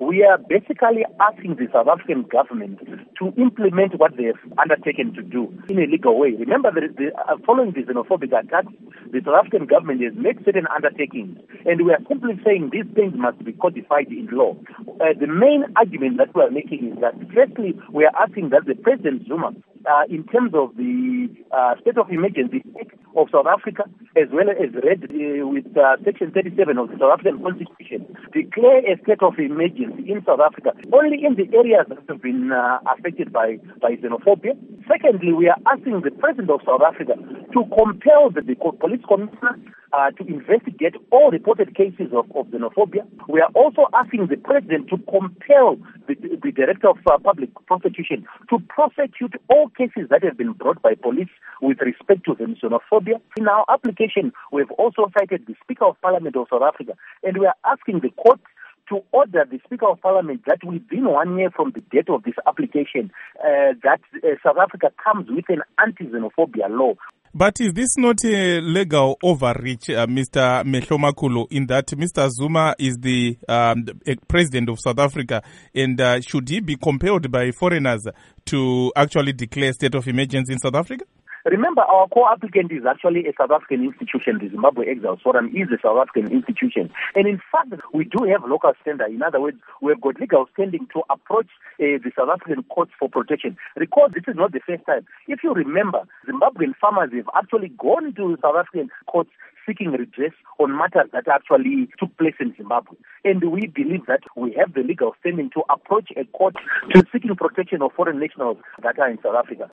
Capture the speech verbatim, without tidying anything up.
we are basically asking the South African government to implement what they have undertaken to do in a legal way. Remember, that the, uh, following the xenophobic attacks, the South African government has made certain undertakings, and we are simply saying these things must be codified in law. Uh, the main argument that we are making is that, firstly, we are asking that the President Zuma, uh, in terms of the uh, state of emergency of South Africa, as well as read uh, with uh, Section thirty-seven of the South African Constitution, declare a state of emergency in South Africa only in the areas that have been uh, affected by, by xenophobia. Secondly, we are asking the President of South Africa to compel the, the police commissioner uh, to investigate all reported cases of, of xenophobia. We are also asking the President to compel the, the Director of uh, Public Prosecution to prosecute all cases that have been brought by police with respect to the xenophobia. In our application, we have also cited the Speaker of Parliament of South Africa, and we are asking the court to order the Speaker of Parliament that within one year from the date of this application, uh, that uh, South Africa comes with an anti-xenophobia law. But is this not a legal overreach, uh, Mister Mehlomakulu, in that Mister Zuma is the um, president of South Africa, and uh, should he be compelled by foreigners to actually declare state of emergency in South Africa? Remember, our co-applicant is actually a South African institution. The Zimbabwe Exiles Forum is a South African institution. And in fact, we do have local standard. In other words, we have got legal standing to approach uh, the South African courts for protection. Recall, this is not the first time. If you remember, Zimbabwean farmers have actually gone to South African courts seeking redress on matters that actually took place in Zimbabwe. And we believe that we have the legal standing to approach a court to seeking protection of foreign nationals that are in South Africa.